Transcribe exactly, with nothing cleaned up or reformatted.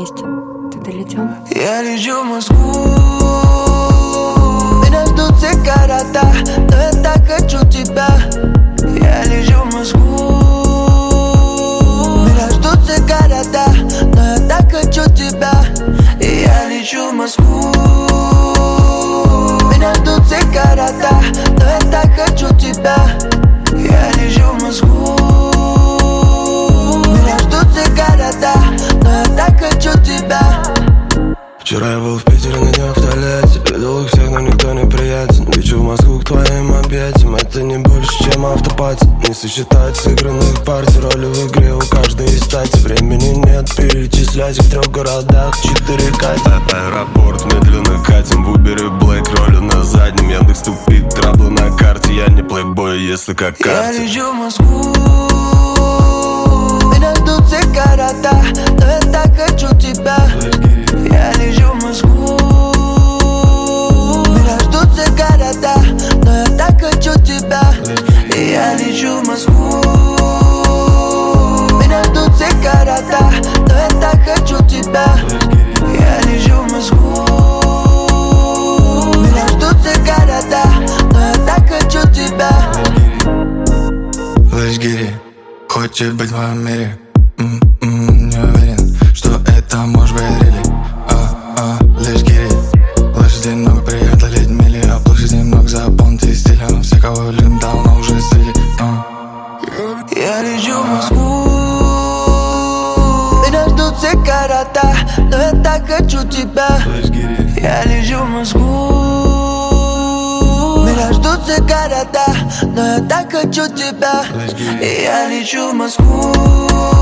вместе. Ты долетел? Я лечу в Москву, меня ждут все города, но я так хочу тебя. Я лечу в Москву, меня ждут все города, но я так хочу тебя. И я лечу в Москву, меня ждут все города, но я так хочу тебя. Я лечу в Москву, меня ждут все города, но я так хочу тебя. Вчера я был в Питере на днях в туалете. Видел их всех, но никто не приятен. Лечу в Москву к твоим объятиям. Это не больше, чем автопати. Не сосчитать сыгранных партий. Роли в игре у каждой из стати. Времени нет перечислять в трех городах четыре кати. Аэропорт, медленно катим. В Убере Блэк, ролю на заднем. Яндекс тупит, траблы на карте. Я не плейбой, если как карте. Я лечу в Москву, меня ждут все города, но я так хочу тебя. Я лечу в Москву, меня ждут все города, но я так хочу тебя. И я лечу в Москву, меня ждут все города, но я так хочу тебя. Я лечу в Москву, меня ждут все города, но я так хочу тебя. Let's get it. Хочет быть в моем мире. М-м-м, не уверен, что это может быть really. А-а, let's get it. Лошадей много, приятно леть мили. А площади много, запомните стилем. Все, кого любим, давно уже слили. а. Я лечу в Москву, меня ждут все города, но я так хочу тебя. Я лечу в Москву, меня ждут все города, но я так хочу тебя. И я лечу в Москву.